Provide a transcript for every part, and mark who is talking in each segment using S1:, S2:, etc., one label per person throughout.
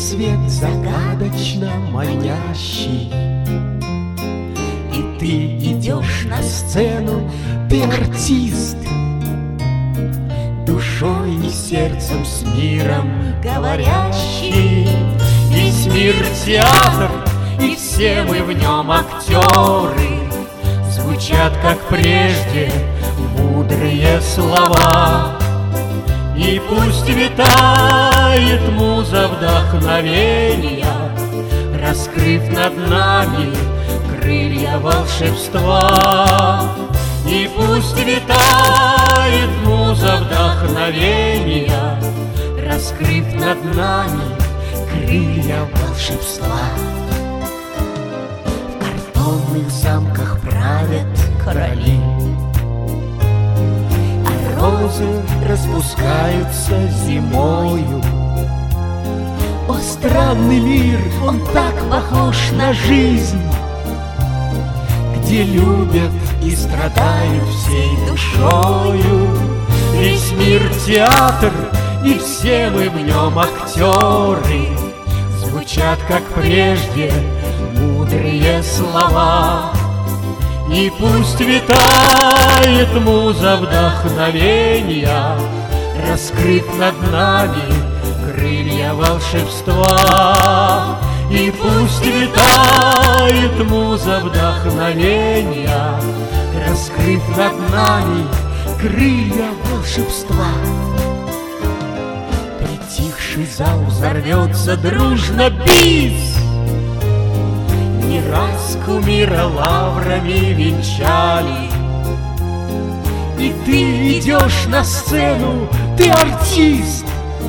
S1: свет загадочно манящий. И ты идешь на сцену, ты артист, душой и сердцем с миром говорящий. Весь мир театр, и все мы в нем актеры. Звучат, как прежде, мудрые слова. И пусть витает муза вдохновения, раскрыв над нами крылья волшебства. И пусть витает муза вдохновения, раскрыв над нами крылья волшебства. В картонных замках правят короли, а розы распускаются зимою. О, странный мир, он так похож на жизнь, где любят и страдают всей душою. Весь мир театр, и все мы в нем актеры. Звучат, как прежде, мудрые слова. И пусть витает муза вдохновения, раскрыв над нами крылья волшебства. И пусть витает муза вдохновения, раскрыв над нами крылья волшебства. Притихший зал взорвется дружно бис. Не раз кумира лаврами венчали. И ты идешь на сцену, ты артист,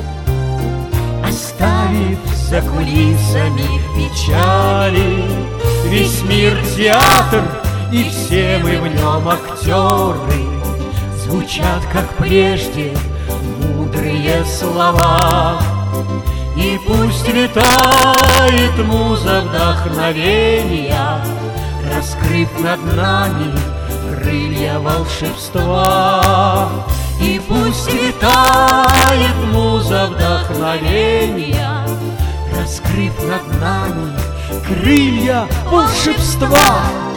S1: оставив за кулисами печали. Весь мир театр, и все мы в нем актеры. Звучат, как прежде, мудрые слова. И пусть витает муза вдохновения, раскрыв над нами крылья волшебства. И пусть витает муза вдохновения, раскрыв над нами крылья волшебства.